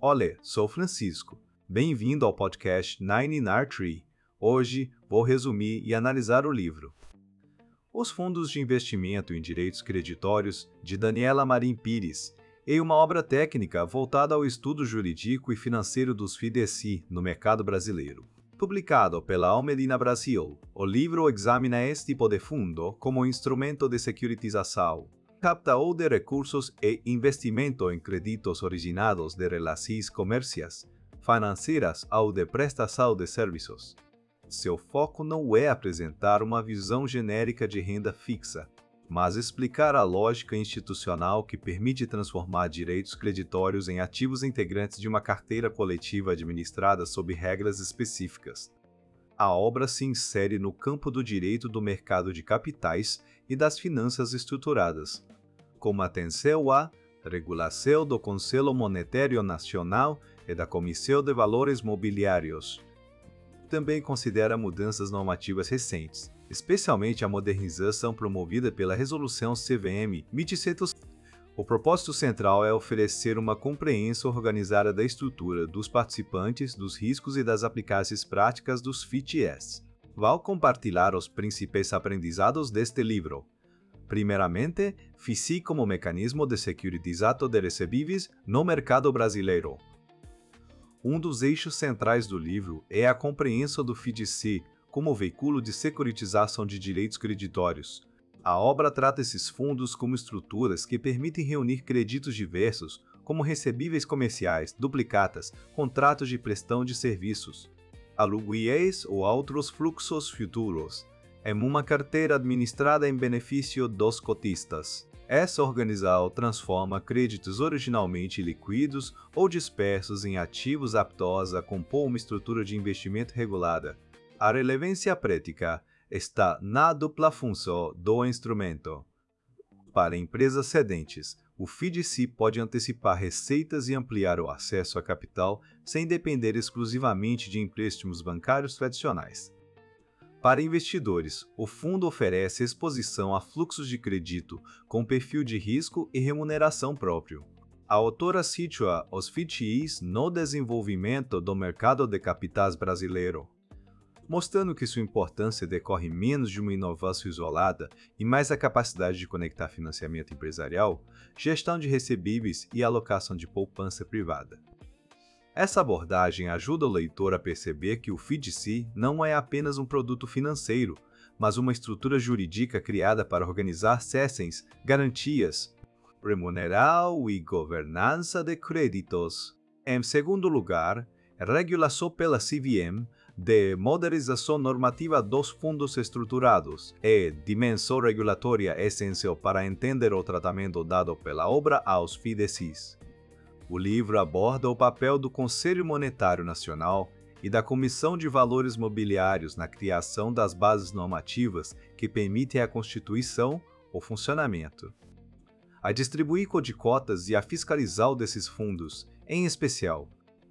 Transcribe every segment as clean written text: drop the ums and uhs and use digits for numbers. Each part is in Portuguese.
Olá, sou Francisco. Bem-vindo ao podcast 9R3. Hoje vou resumir e analisar o livro Os Fundos de Investimento em Direitos Creditórios, de Daniela Marim Pires, e uma obra técnica voltada ao estudo jurídico e financeiro dos FIDC no mercado brasileiro. Publicado pela Almedina Brasil, o livro examina este tipo de fundo como instrumento de securitização, captação de recursos e investimento em créditos originados de relações comerciais, financeiras ou de prestação de serviços. Seu foco não é apresentar uma visão genérica de renda fixa, mas explicar a lógica institucional que permite transformar direitos creditórios em ativos integrantes de uma carteira coletiva administrada sob regras específicas. A obra se insere no campo do direito do mercado de capitais e das finanças estruturadas, com atenção à regulação do Conselho Monetário Nacional e da Comissão de Valores Mobiliários. Também considera mudanças normativas recentes, especialmente a modernização promovida pela Resolução CVM 1700. O propósito central é oferecer uma compreensão organizada da estrutura dos participantes, dos riscos e das aplicações práticas dos FITs. Vou compartilhar os principais aprendizados deste livro. Primeiramente, FICI como mecanismo de securitização de recebíveis no mercado brasileiro. Um dos eixos centrais do livro é a compreensão do FIDC como veículo de securitização de direitos creditórios. A obra trata esses fundos como estruturas que permitem reunir créditos diversos, como recebíveis comerciais, duplicatas, contratos de prestação de serviços, aluguéis ou outros fluxos futuros, em uma carteira administrada em benefício dos cotistas. Essa organização transforma créditos originalmente líquidos ou dispersos em ativos aptos a compor uma estrutura de investimento regulada. A relevância prática está na dupla função do instrumento. Para empresas cedentes, o FIDC pode antecipar receitas e ampliar o acesso a capital sem depender exclusivamente de empréstimos bancários tradicionais. Para investidores, o fundo oferece exposição a fluxos de crédito com perfil de risco e remuneração próprio. A autora situa os FITs no desenvolvimento do mercado de capitais brasileiro, mostrando que sua importância decorre menos de uma inovação isolada e mais da capacidade de conectar financiamento empresarial, gestão de recebíveis e alocação de poupança privada. Essa abordagem ajuda o leitor a perceber que o FIDC não é apenas um produto financeiro, mas uma estrutura jurídica criada para organizar cessões, garantias, remuneração e governança de créditos. Em segundo lugar, regulação pela CVM de modernização normativa dos fundos estruturados e dimensão regulatória essencial para entender o tratamento dado pela obra aos FIDCs. O livro aborda o papel do Conselho Monetário Nacional e da Comissão de Valores Mobiliários na criação das bases normativas que permitem a constituição ou funcionamento, a distribuir cotas e a fiscalizar desses fundos, em especial.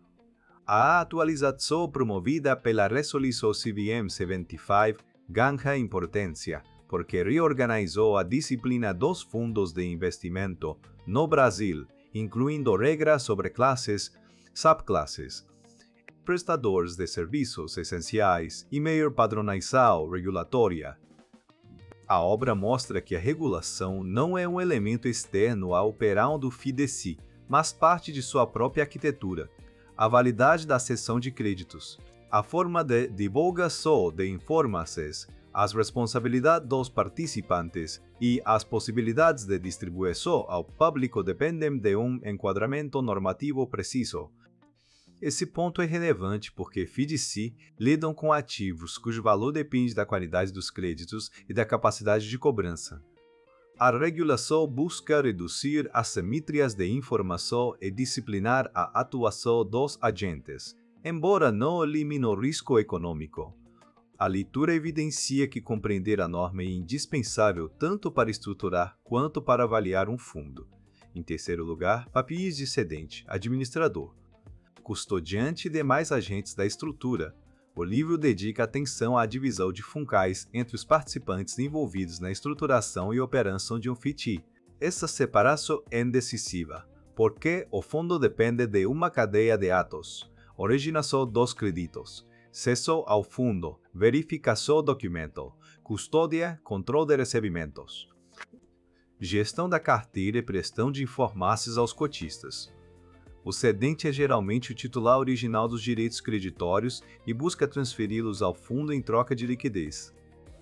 A atualização promovida pela Resolução CVM 75 ganha importância porque reorganizou a disciplina dos fundos de investimento no Brasil, incluindo regras sobre classes, subclasses, prestadores de serviços essenciais e maior padronização regulatória. A obra mostra que a regulação não é um elemento externo à operação do FIDC, mas parte de sua própria arquitetura. A validade da cessão de créditos, a forma de divulgação de informações, as responsabilidades dos participantes e as possibilidades de distribuição ao público dependem de um enquadramento normativo preciso. Esse ponto é relevante porque FIDC lidam com ativos cujo valor depende da qualidade dos créditos e da capacidade de cobrança. A regulação busca reduzir assimetrias de informação e disciplinar a atuação dos agentes, embora não elimine o risco econômico. A leitura evidencia que compreender a norma é indispensável tanto para estruturar quanto para avaliar um fundo. Em terceiro lugar, papéis de cedente, administrador, custodiante e demais agentes da estrutura. O livro dedica atenção à divisão de funcais entre os participantes envolvidos na estruturação e operação de um FIT. Essa separação é decisiva, Porque o fundo depende de uma cadeia de atos: originação dos créditos, acesso ao fundo, verificação do documento, custódia, controle de recebimentos, gestão da carteira e prestação de informácios aos cotistas. O cedente é geralmente o titular original dos direitos creditórios e busca transferi-los ao fundo em troca de liquidez.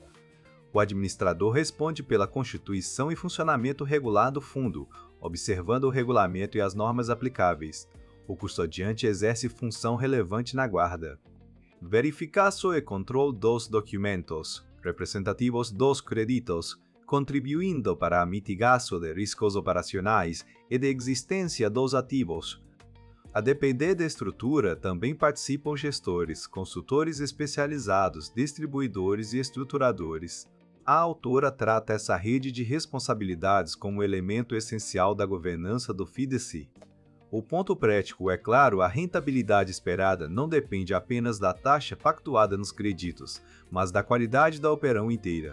O administrador responde pela constituição e funcionamento regular do fundo, observando o regulamento e as normas aplicáveis. O custodiante exerce função relevante na guarda. Verificação e controle dos documentos representativos dos créditos, contribuindo para a mitigação de riscos operacionais e de existência dos ativos. A depender da estrutura, também participam gestores, consultores especializados, distribuidores e estruturadores. A autora trata essa rede de responsabilidades como elemento essencial da governança do FIDC. O ponto prático é claro, a rentabilidade esperada não depende apenas da taxa pactuada nos créditos, mas da qualidade da operação inteira.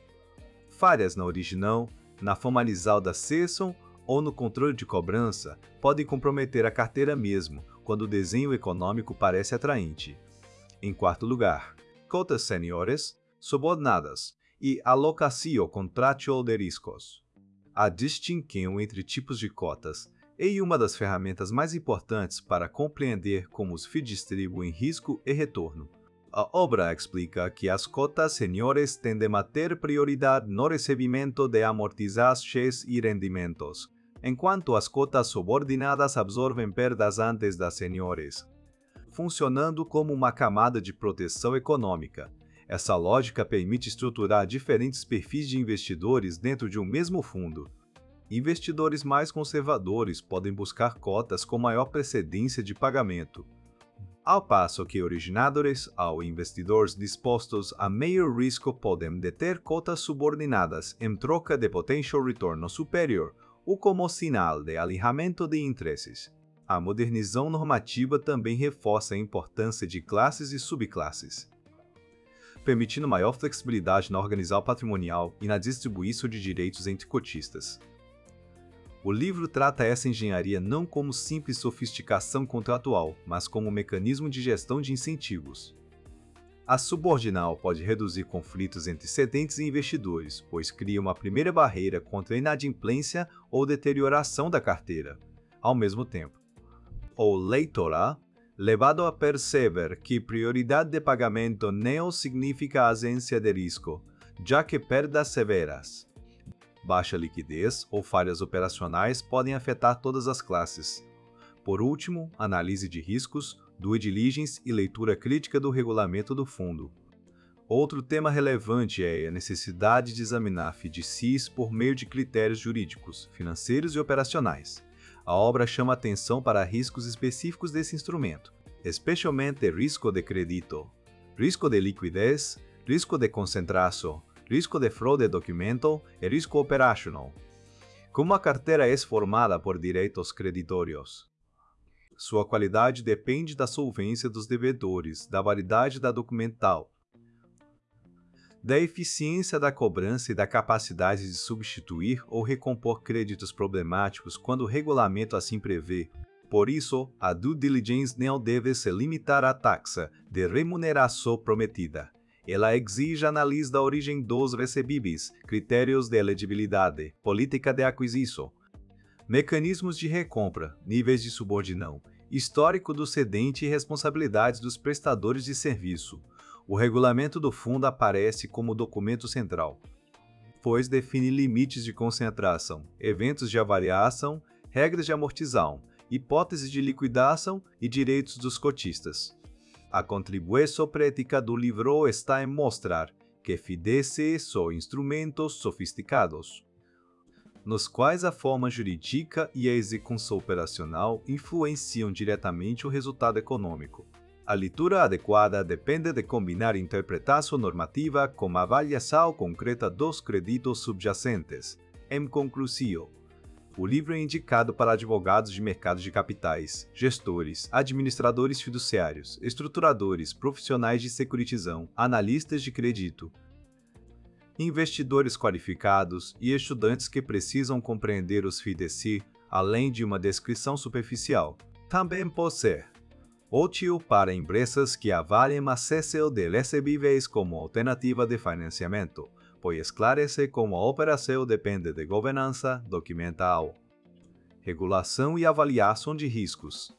Falhas na original, na formalização da cessão ou no controle de cobrança podem comprometer a carteira mesmo, quando o desenho econômico parece atraente. Em quarto lugar, cotas seniores, subordinadas e alocação contratual de riscos. A distinção entre tipos de cotas é uma das ferramentas mais importantes para compreender como os FIIs distribuem risco e retorno. A obra explica que as cotas seniores tendem a ter prioridade no recebimento de amortizações e rendimentos, enquanto as cotas subordinadas absorvem perdas antes das seniores, funcionando como uma camada de proteção econômica. Essa lógica permite estruturar diferentes perfis de investidores dentro de um mesmo fundo. Investidores mais conservadores podem buscar cotas com maior precedência de pagamento, ao passo que originadores ou investidores dispostos a maior risco podem deter cotas subordinadas em troca de potential retorno superior ou como sinal de alinhamento de interesses. A modernização normativa também reforça a importância de classes e subclasses, permitindo maior flexibilidade na organização patrimonial e na distribuição de direitos entre cotistas. O livro trata essa engenharia não como simples sofisticação contratual, mas como um mecanismo de gestão de incentivos. A subordinal pode reduzir conflitos entre cedentes e investidores, pois cria uma primeira barreira contra a inadimplência ou deterioração da carteira. Ao mesmo tempo, o leitor levado a perceber que prioridade de pagamento não significa ausência de risco, já que perdas severas, baixa liquidez ou falhas operacionais podem afetar todas as classes. Por último, análise de riscos, due diligence e leitura crítica do regulamento do fundo. Outro tema relevante é a necessidade de examinar FIDCs por meio de critérios jurídicos, financeiros e operacionais. A obra chama atenção para riscos específicos desse instrumento, especialmente risco de crédito, risco de liquidez, risco de concentração, risco de fraude documental e risco operacional. Como a carteira é formada por direitos creditórios, sua qualidade depende da solvência dos devedores, da validade da documental, da eficiência da cobrança e da capacidade de substituir ou recompor créditos problemáticos quando o regulamento assim prevê. Por isso, a due diligence não deve se limitar à taxa de remuneração prometida. Ela exige análise da origem dos recebíveis, critérios de elegibilidade, política de aquisição, mecanismos de recompra, níveis de subordinação, histórico do cedente e responsabilidades dos prestadores de serviço. O regulamento do fundo aparece como documento central, pois define limites de concentração, eventos de avaliação, regras de amortização, hipóteses de liquidação e direitos dos cotistas. A contribuição prática do livro está em mostrar que FIDCs são instrumentos sofisticados, nos quais a forma jurídica e a execução operacional influenciam diretamente o resultado econômico. A leitura adequada depende de combinar interpretação normativa com a avaliação concreta dos créditos subjacentes. Em conclusão, o livro é indicado para advogados de mercados de capitais, gestores, administradores fiduciários, estruturadores, profissionais de securitização, analistas de crédito, investidores qualificados e estudantes que precisam compreender os FIDC, além de uma descrição superficial. Também pode ser útil para empresas que avaliam acesso de recebíveis como alternativa de financiamento, pois esclarece como a operação depende de governança documental, regulação e avaliação de riscos.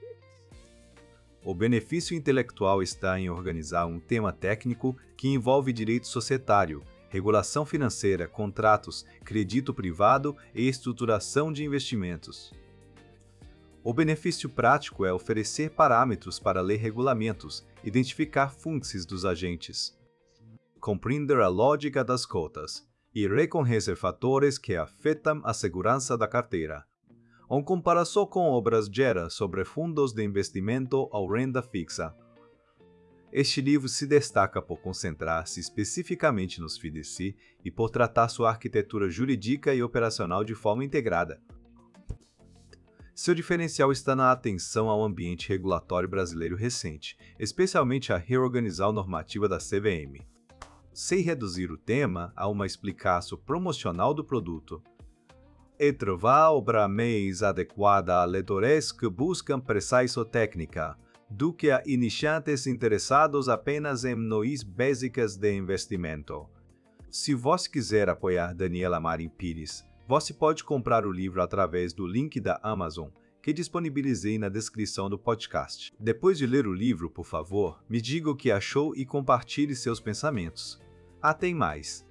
O benefício intelectual está em organizar um tema técnico que envolve direito societário, regulação financeira, contratos, crédito privado e estruturação de investimentos. O benefício prático é oferecer parâmetros para ler regulamentos, identificar fluxos dos agentes, compreender a lógica das cotas e reconhecer fatores que afetam a segurança da carteira. Uma comparação com obras gera sobre fundos de investimento ou renda fixa. Este livro se destaca por concentrar-se especificamente nos FDIC e por tratar sua arquitetura jurídica e operacional de forma integrada. Seu diferencial está na atenção ao ambiente regulatório brasileiro recente, especialmente a reorganização normativa da CVM, sem reduzir o tema a uma explicação promocional do produto. E trovar a obra mais adequada a leitores que buscam precisão técnica, do que a iniciantes interessados apenas em noções básicas de investimento. Se você quiser apoiar Daniela Marim Pires, você pode comprar o livro através do link da Amazon, que disponibilizei na descrição do podcast. Depois de ler o livro, por favor, me diga o que achou e compartilhe seus pensamentos. Até mais!